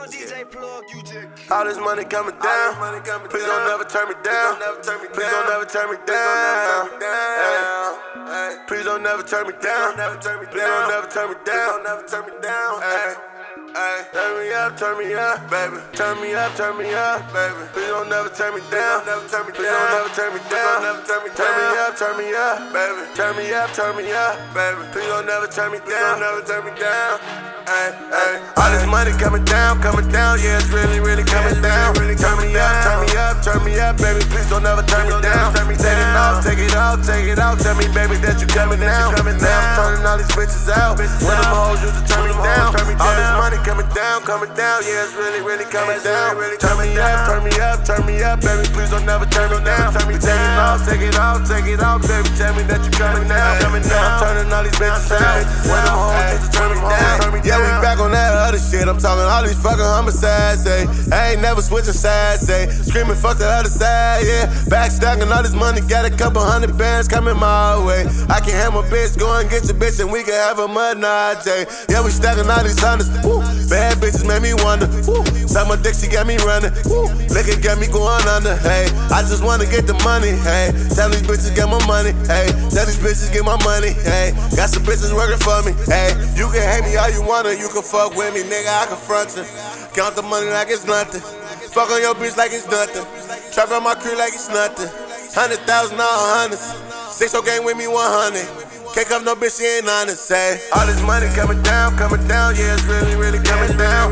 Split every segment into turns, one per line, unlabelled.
All this money coming down. Please don't never turn me down. Please don't never turn me down. Please don't never turn me down. Please don't never turn me down. Turn me up, baby. Turn me up, baby. Please don't never turn me down. Please don't never turn me down. Turn me up, baby. Turn me up, baby. Please don't never turn me down. All this money coming down, yeah, it's really coming down. Turn me up, baby. Please don't never turn me down. Take it out. Tell me, baby, that you coming down. Now I'm turning all these bitches out. When them hoes used to turn me down. All this money coming down, yeah, it's really coming down. Turn me up, baby. Please don't never turn me down. Take it out, baby. Tell me that you coming down. Now I'm turning all these bitches out. When them hoes used to turn me down.
Yeah, we back on that other shit. I'm talking all these fucking homicides, say. I ain't never switching sides, say. Screaming fuck the other side, yeah. Back stacking all this money, got a couple $100 bands coming my way. I can have my bitch, go and get your bitch, and we can have a mud night, say. Yeah, we stacking all these hundreds. Woo. Bad bitches made me wonder. Woo. Suck my dick, she got me running. Woo. Liquor got me going under. Hey, I just wanna get the money. Hey, tell these bitches get my money. Hey, tell these bitches get my money. Hey, got some bitches working for me. Hey, you can hate me all you wanna. You can fuck with me, nigga, I confront you. Count the money like it's nothing. Fuck on your bitch like it's nothing. Trap on my crew like it's nothing. 100,000 all hundreds. 6 game with me 100. Can't come no bitch, she ain't honest, say.
All this money coming down, yeah, it's really coming down.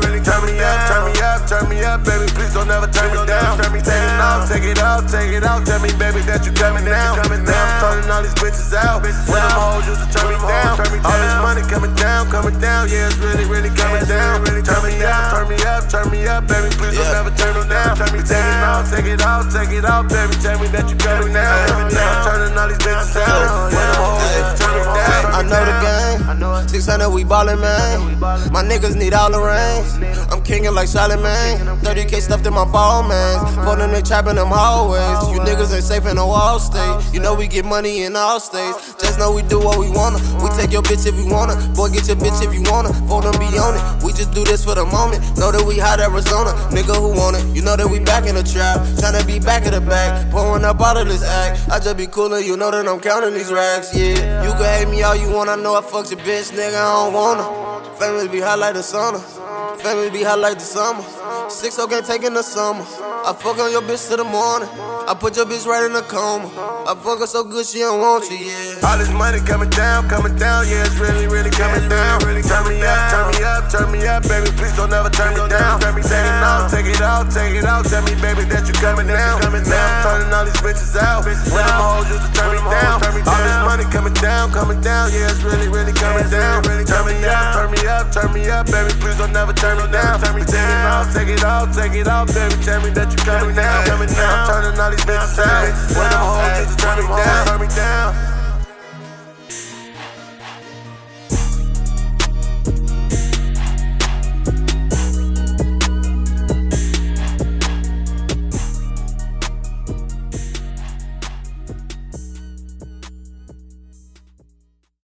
Turn me up, baby, please don't never turn me down. Take it out, tell me, baby, that you coming down. Now I'm turning all these bitches out. When them hoes used to turn me down. All this money coming down, yeah, it's really coming down. Turn me up, baby, please don't never turn me down. Take it out, baby, tell me that you coming down. Now I'm turning all these bitches out. When them hoes used to turn me down.
I know the game. 600, we ballin', man. My niggas need all the rings. I'm kingin' like Charlemagne. 30K stuffed in my ball, man. Phonin' they trappin' them hallways. You niggas ain't safe in the wall state. You know we get money in all states. Just know we do what we wanna. We take your bitch if you wanna. Boy, get your bitch if you wanna. For them be on it. We just do this for the moment. Know that we hot Arizona. Nigga who want it. You know that we back in the trap. Tryna be back of the back. Pouring up all of this act. I just be coolin'. You know that I'm counting these racks, yeah. You can hate me all you want. I know I fucked your bitch, nigga. I don't wanna. Family be hot like the sauna. Family be hot like the summer. 6 game taking the summer. I fuck on your bitch till the morning. I put your bitch right in a coma. I fuck her so good she don't want you, yeah.
All this money coming down, yeah, it's really coming down. Turn me up, baby, please don't ever turn me down. Take it out, tell me, baby, that you coming down. Now I'm turning all these bitches out. When them hoes used to turn me down. All this money coming down, yeah, it's really coming down. Turn me up, baby, please don't ever turn me down. Take it out, baby, tell me that you coming down. Now I'm turning all these